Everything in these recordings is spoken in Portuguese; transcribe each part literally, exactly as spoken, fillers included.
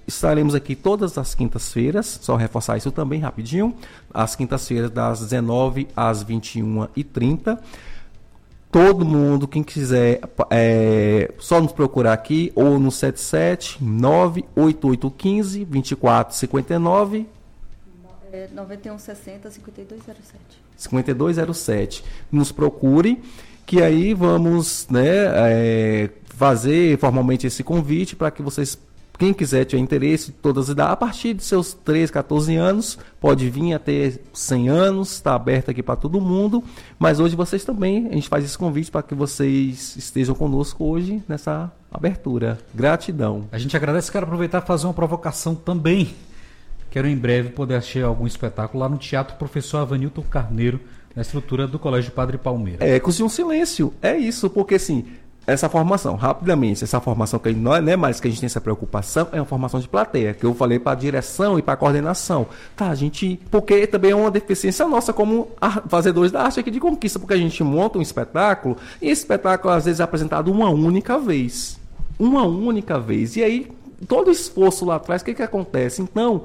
estaremos aqui todas as quintas-feiras, só reforçar isso também rapidinho, às quintas-feiras das dezenove às vinte e uma e trinta. Todo mundo, quem quiser, é, só nos procurar aqui, ou no sete sete nove oito oito um cinco dois quatro cinco nove. É nove um seis zero cinco dois zero sete. cinco dois zero sete. Nos procure, que aí vamos, né, é, fazer formalmente esse convite para que vocês, quem quiser, tiver interesse, todas as idades, a partir de seus treze, catorze anos, pode vir até cem anos, está aberto aqui para todo mundo, mas hoje vocês também, a gente faz esse convite para que vocês estejam conosco hoje nessa abertura. Gratidão. A gente agradece, quero aproveitar e fazer uma provocação também. Quero em breve poder assistir algum espetáculo lá no Teatro Professor Avanilton Carneiro, na estrutura do Colégio Padre Palmeira. É, Ecos de um Silêncio, é isso, porque assim, essa formação, rapidamente, essa formação que não é, né, mais que a gente tem essa preocupação, é uma formação de plateia, que eu falei para a direção e para a coordenação. Tá, a gente, porque também é uma deficiência nossa como fazedores da arte aqui de Conquista, porque a gente monta um espetáculo, e esse espetáculo às vezes é apresentado uma única vez. Uma única vez. E aí, todo o esforço lá atrás, o que que acontece? Então,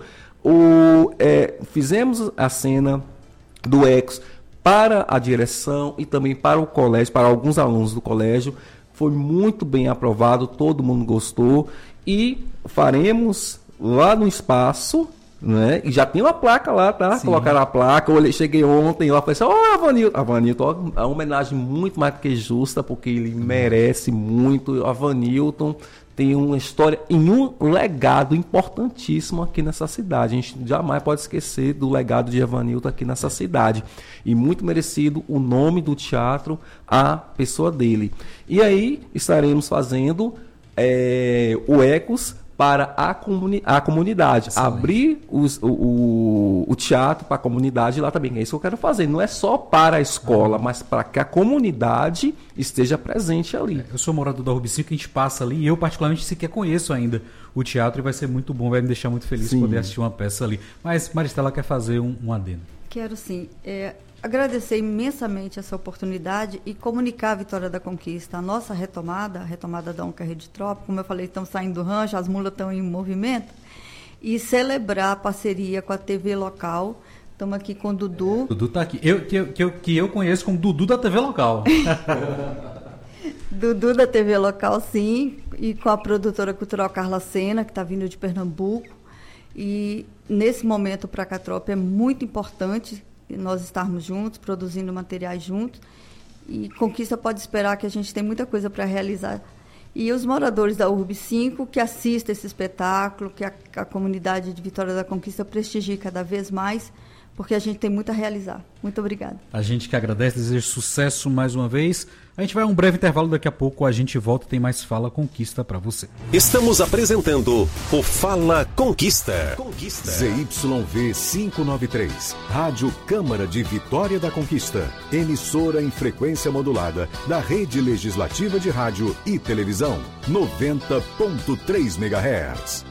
o, é, fizemos a cena do Ecos para a direção e também para o colégio, para alguns alunos do colégio. Foi muito bem aprovado, todo mundo gostou. E faremos lá no espaço, né? E já tem uma placa lá, tá? Sim. Colocaram a placa, eu olhei, cheguei ontem lá, falei assim, ó, oh, Avanilton, Avanilton, ó, a homenagem muito mais do que justa, porque ele merece muito. Avanilton tem uma história e um legado importantíssimo aqui nessa cidade. A gente jamais pode esquecer do legado de Avanilton aqui nessa cidade. E muito merecido o nome do teatro, a pessoa dele. E aí estaremos fazendo é, o Ecos para a, comuni a comunidade. Excelente. Abrir os, o, o, o teatro para a comunidade lá também. É isso que eu quero fazer. Não é só para a escola, uhum. mas para que a comunidade esteja presente ali. É, eu sou morador da Rubi cinco, a gente passa ali, e eu particularmente sequer conheço ainda o teatro, e vai ser muito bom, vai me deixar muito feliz sim. poder assistir uma peça ali. Mas Maristela quer fazer um, um adendo. Quero sim. É, agradecer imensamente essa oportunidade e comunicar a vitória da Conquista, a nossa retomada, a retomada da Onca Rede Trópico, como eu falei, estão saindo do rancho, as mulas estão em movimento, e celebrar a parceria com a T V local. Estamos aqui com o Dudu. É, Dudu está aqui, eu, que, eu, que, eu, que eu conheço como Dudu da T V local. Dudu da T V local, sim, e com a produtora cultural Carla Sena, que está vindo de Pernambuco. E nesse momento para a Catrop é muito importante nós estarmos juntos, produzindo materiais juntos, e Conquista pode esperar que a gente tem muita coisa para realizar. E os moradores da Urb cinco que assistem esse espetáculo, que a, a comunidade de Vitória da Conquista prestigie cada vez mais, porque a gente tem muito a realizar. Muito obrigada. A gente que agradece, deseja sucesso mais uma vez. A gente vai a um breve intervalo, daqui a pouco a gente volta, tem mais Fala Conquista para você. Estamos apresentando o Fala Conquista. Conquista. Z Y V quinhentos e noventa e três, Rádio Câmara de Vitória da Conquista, emissora em frequência modulada da Rede Legislativa de Rádio e Televisão, noventa ponto três megahertz.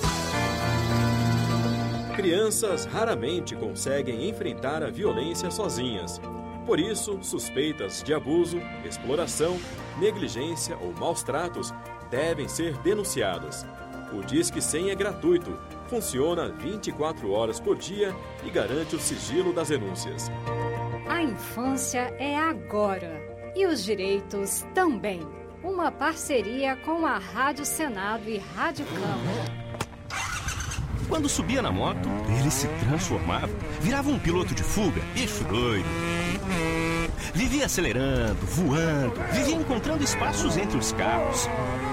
Crianças raramente conseguem enfrentar a violência sozinhas. Por isso, suspeitas de abuso, exploração, negligência ou maus tratos devem ser denunciadas. O Disque cem é gratuito, funciona vinte e quatro horas por dia e garante o sigilo das denúncias. A infância é agora e os direitos também. Uma parceria com a Rádio Senado e Rádio Câmara. Quando subia na moto, ele se transformava, virava um piloto de fuga, bicho doido. Vivia acelerando, voando, vivia encontrando espaços entre os carros.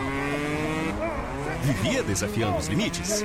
Vivia desafiando os limites.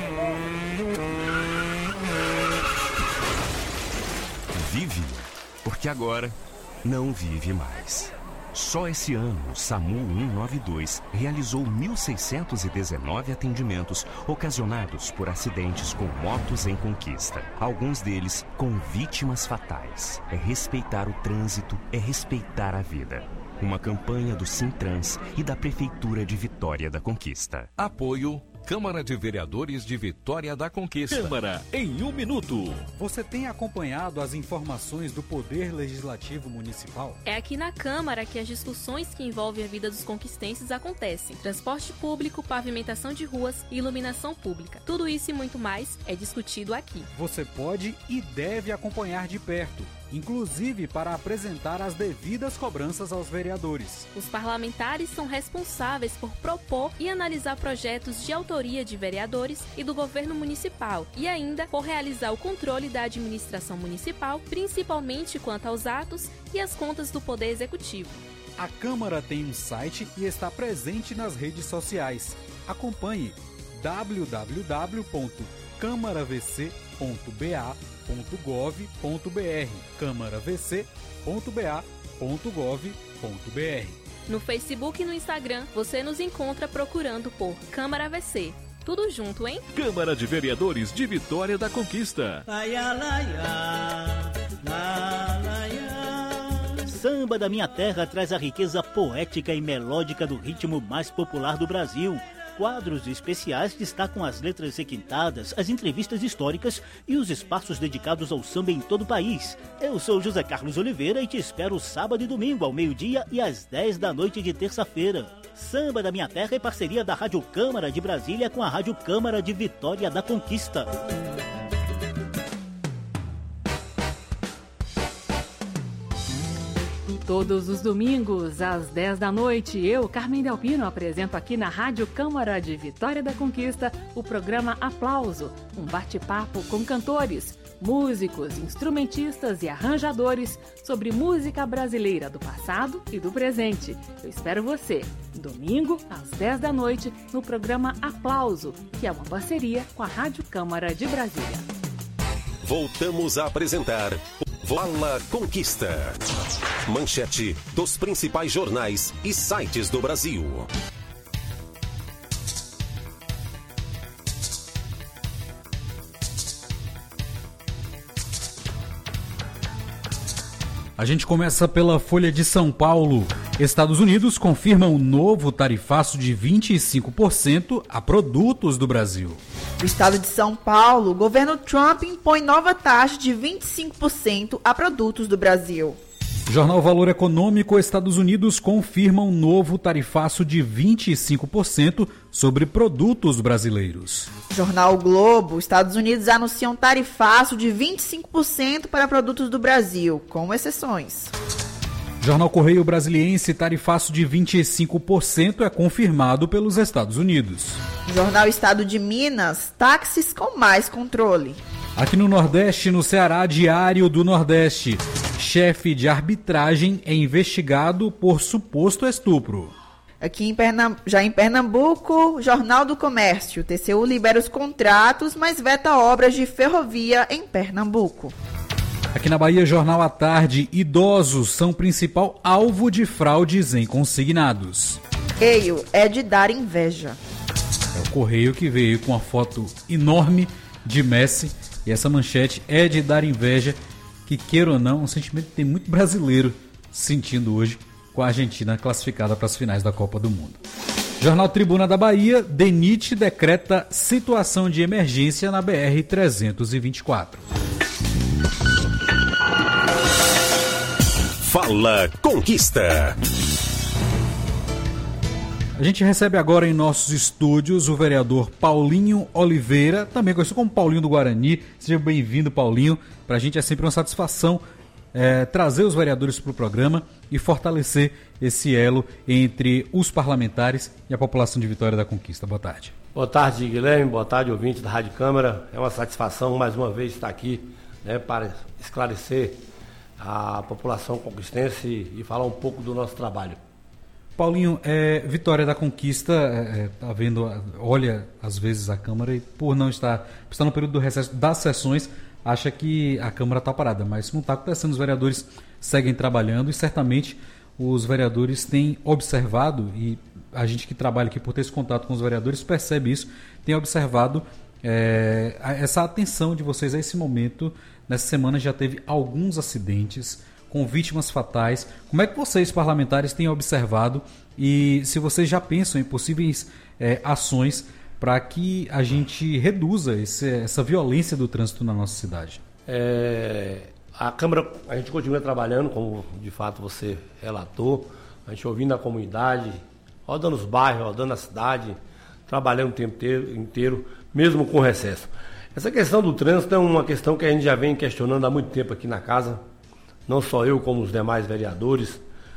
Vive, porque agora não vive mais. Só esse ano, o SAMU cento e noventa e dois realizou mil seiscentos e dezenove atendimentos ocasionados por acidentes com motos em Conquista. Alguns deles com vítimas fatais. É respeitar o trânsito, é respeitar a vida. Uma campanha do Sintrans e da Prefeitura de Vitória da Conquista. Apoio Câmara de Vereadores de Vitória da Conquista. Câmara em um minuto. Você tem acompanhado as informações do Poder Legislativo Municipal? É aqui na Câmara que as discussões que envolvem a vida dos conquistenses acontecem. Transporte público, pavimentação de ruas e iluminação pública. Tudo isso e muito mais é discutido aqui. Você pode e deve acompanhar de perto, inclusive para apresentar as devidas cobranças aos vereadores. Os parlamentares são responsáveis por propor e analisar projetos de autoria de vereadores e do governo municipal e ainda por realizar o controle da administração municipal, principalmente quanto aos atos e as contas do Poder Executivo. A Câmara tem um site e está presente nas redes sociais. Acompanhe w w w ponto câmara v c ponto b a ponto gov ponto b r câmara v c ponto b a ponto gov ponto b r. No Facebook e no Instagram, você nos encontra procurando por Câmara V C. Tudo junto, hein? Câmara de Vereadores de Vitória da Conquista. Samba da Minha Terra traz a riqueza poética e melódica do ritmo mais popular do Brasil. Quadros especiais destacam as letras requintadas, as entrevistas históricas e os espaços dedicados ao samba em todo o país. Eu sou José Carlos Oliveira e te espero sábado e domingo ao meio-dia e às dez da noite de terça-feira. Samba da Minha Terra é parceria da Rádio Câmara de Brasília com a Rádio Câmara de Vitória da Conquista. Todos os domingos, às dez da noite, eu, Carmen Delpino, apresento aqui na Rádio Câmara de Vitória da Conquista o programa Aplauso, um bate-papo com cantores, músicos, instrumentistas e arranjadores sobre música brasileira do passado e do presente. Eu espero você, domingo, às dez da noite, no programa Aplauso, que é uma parceria com a Rádio Câmara de Brasília. Voltamos a apresentar Fala Conquista. Manchete dos principais jornais e sites do Brasil. A gente começa pela Folha de São Paulo. Estados Unidos confirma um novo tarifaço de vinte e cinco por cento a produtos do Brasil. No estado de São Paulo, o governo Trump impõe nova taxa de vinte e cinco por cento a produtos do Brasil. Jornal Valor Econômico, Estados Unidos confirma um novo tarifaço de vinte e cinco por cento sobre produtos brasileiros. Jornal Globo, Estados Unidos anunciam um tarifaço de vinte e cinco por cento para produtos do Brasil, com exceções. Jornal Correio Brasiliense, tarifaço de vinte e cinco por cento é confirmado pelos Estados Unidos. Jornal Estado de Minas, táxis com mais controle. Aqui no Nordeste, no Ceará, Diário do Nordeste, chefe de arbitragem é investigado por suposto estupro. Aqui em Pernam... já em Pernambuco, Jornal do Comércio, T C U libera os contratos, mas veta obras de ferrovia em Pernambuco. Aqui na Bahia, Jornal à Tarde, idosos são principal alvo de fraudes em consignados. Correio é de dar inveja. É o Correio que veio com uma foto enorme de Messi e essa manchete é de dar inveja, que queira ou não, um sentimento que tem muito brasileiro sentindo hoje com a Argentina classificada para as finais da Copa do Mundo. Jornal Tribuna da Bahia, DENIT decreta situação de emergência na B R trezentos e vinte e quatro. Fala Conquista. A gente recebe agora em nossos estúdios o vereador Paulinho Oliveira, também conhecido como Paulinho do Guarani. Seja bem-vindo, Paulinho. Para a gente é sempre uma satisfação é, trazer os vereadores para o programa e fortalecer esse elo entre os parlamentares e a população de Vitória da Conquista. Boa tarde. Boa tarde, Guilherme. Boa tarde, ouvintes da Rádio Câmara. É uma satisfação, mais uma vez, estar aqui, né, para esclarecer a população conquistense e falar um pouco do nosso trabalho. Paulinho, é, Vitória da Conquista, é, tá vendo, olha às vezes a Câmara e por não estar, por estar no período do recesso das sessões, acha que a Câmara está parada, mas isso não está acontecendo, os vereadores seguem trabalhando e certamente os vereadores têm observado, e a gente que trabalha aqui por ter esse contato com os vereadores percebe isso, tem observado é, essa atenção de vocês a esse momento. Nessa semana já teve alguns acidentes com vítimas fatais. Como é que vocês, parlamentares, têm observado e se vocês já pensam em possíveis é, ações para que a gente reduza esse, essa violência do trânsito na nossa cidade? É, a Câmara, a gente continua trabalhando, como de fato você relatou, a gente ouvindo a comunidade, rodando os bairros, rodando a cidade, trabalhando o tempo inteiro, inteiro, mesmo com recesso. Essa questão do trânsito é uma questão que a gente já vem questionando há muito tempo aqui na casa, não só eu, como os demais vereadores,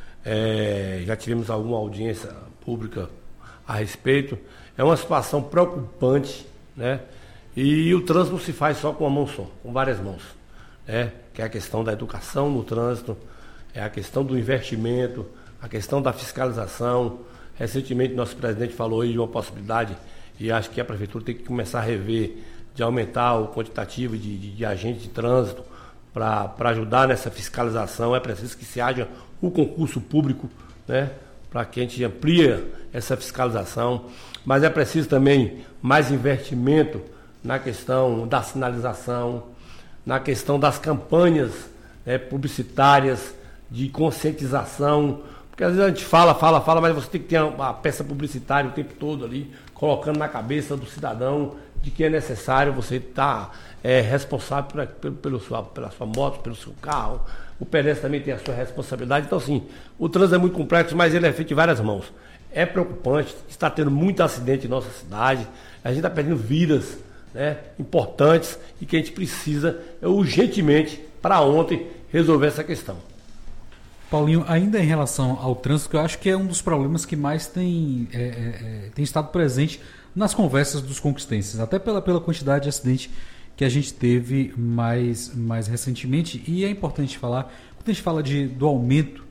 é, já tivemos alguma audiência pública a respeito. É uma situação preocupante, né? E o trânsito se faz só com uma mão só, com várias mãos, né? Que é a questão da educação no trânsito, é a questão do investimento, a questão da fiscalização. Recentemente, nosso presidente falou aí de uma possibilidade, e acho que a prefeitura tem que começar a rever, de aumentar o quantitativo de, de, de agentes de trânsito para ajudar nessa fiscalização. É preciso que se haja o concurso público, né, para que a gente amplie essa fiscalização, mas é preciso também mais investimento na questão da sinalização, na questão das campanhas, né, publicitárias, de conscientização, porque às vezes a gente fala, fala, fala, mas você tem que ter uma peça publicitária o tempo todo ali, colocando na cabeça do cidadão de que é necessário você estar tá, é, responsável por, pelo, pelo sua, pela sua moto, pelo seu carro. O pedestre também tem a sua responsabilidade. Então, assim, o trânsito é muito complexo, mas ele é feito de várias mãos. É preocupante, está tendo muito acidente em nossa cidade, a gente está perdendo vidas, né, importantes, e que a gente precisa é, urgentemente, para ontem, resolver essa questão. Paulinho, ainda em relação ao trânsito, que eu acho que é um dos problemas que mais tem, é, é, tem estado presente nas conversas dos conquistenses, até pela, pela quantidade de acidente que a gente teve mais, mais recentemente. E é importante falar, quando a gente fala de, do aumento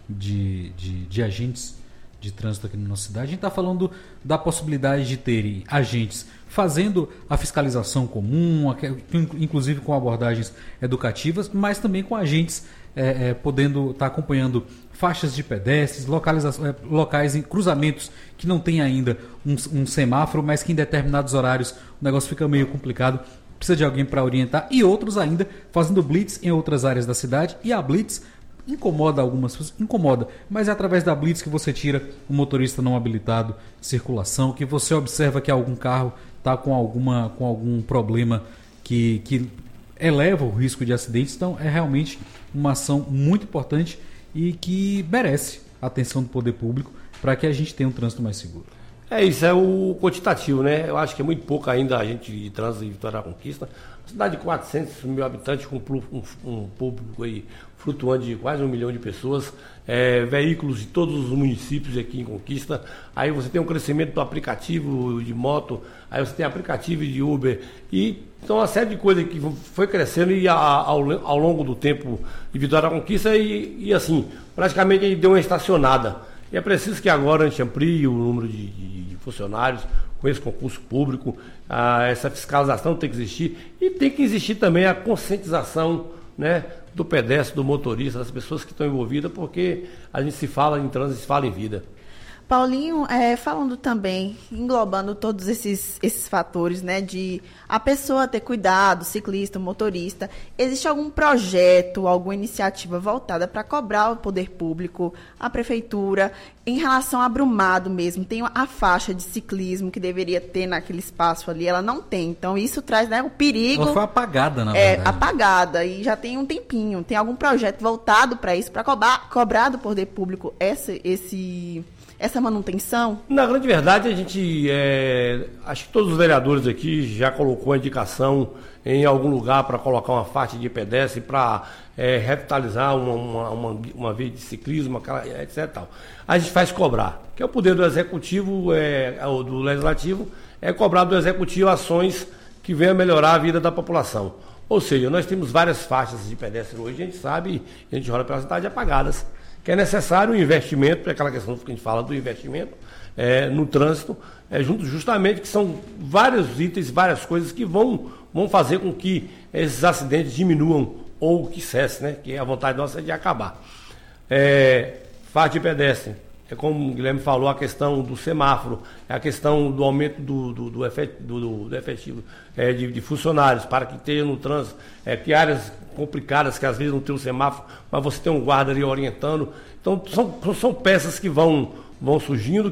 de, de, de agentes de trânsito aqui na nossa cidade, a gente está falando da possibilidade de terem agentes fazendo a fiscalização comum, inclusive com abordagens educativas, mas também com agentes é, é, podendo estar tá acompanhando faixas de pedestres, localização, locais em cruzamentos que não tem ainda um, um semáforo, mas que em determinados horários o negócio fica meio complicado, precisa de alguém para orientar, e outros ainda fazendo blitz em outras áreas da cidade, e a blitz incomoda algumas pessoas, incomoda, mas é através da blitz que você tira o motorista não habilitado de circulação, que você observa que algum carro está com, alguma, com algum problema que, que eleva o risco de acidentes. Então é realmente uma ação muito importante e que merece a atenção do poder público para que a gente tenha um trânsito mais seguro. É isso, é o quantitativo, né? Eu acho que é muito pouco ainda a gente de trânsito em Vitória da Conquista. Uma cidade de quatrocentos mil habitantes, com um, um público aí flutuante de quase um milhão de pessoas, é, veículos de todos os municípios aqui em Conquista. Aí você tem um crescimento do aplicativo de moto, aí você tem aplicativo de Uber, e então uma série de coisas que foi crescendo e a, ao, ao longo do tempo de Vitória da Conquista, e, e assim, praticamente a gente deu uma estacionada. E é preciso que agora a gente amplie o número de, de, de funcionários com esse concurso público, ah, essa fiscalização tem que existir, e tem que existir também a conscientização, né, do pedestre, do motorista, das pessoas que estão envolvidas, porque a gente se fala em trânsito, se fala em vida. Paulinho, é, falando também, englobando todos esses, esses fatores, né, de a pessoa ter cuidado, ciclista, motorista, existe algum projeto, alguma iniciativa voltada para cobrar o poder público, a prefeitura, em relação a Brumado mesmo? Tem a faixa de ciclismo que deveria ter naquele espaço ali, ela não tem, então isso traz, né, o perigo. Ela foi apagada, na é, verdade. apagada, e já tem um tempinho. Tem algum projeto voltado para isso, para cobrar, cobrar do poder público essa, esse... essa manutenção? Na grande verdade, a gente, é, acho que todos os vereadores aqui já colocou a indicação em algum lugar para colocar uma faixa de pedestre para é, revitalizar uma, uma, uma, uma via de ciclismo, etcétera. A gente faz cobrar, que é o poder do executivo, é, do legislativo, é cobrar do executivo ações que venham melhorar a vida da população. Ou seja, nós temos várias faixas de pedestre hoje, a gente sabe, a gente olha pela cidade apagadas, que é necessário um investimento, porque aquela questão que a gente fala do investimento é, no trânsito, é, junto, justamente que são vários itens, várias coisas que vão, vão fazer com que esses acidentes diminuam ou que cessem, né? Que a vontade nossa é de acabar. É, faixa de pedestre, é como o Guilherme falou, a questão do semáforo, é a questão do aumento do, do, do, efet, do, do efetivo é, de, de funcionários, para que tenha no trânsito, é, que áreas complicadas, que às vezes não tem um semáforo, mas você tem um guarda ali orientando. Então, são, são peças que vão, vão surgindo,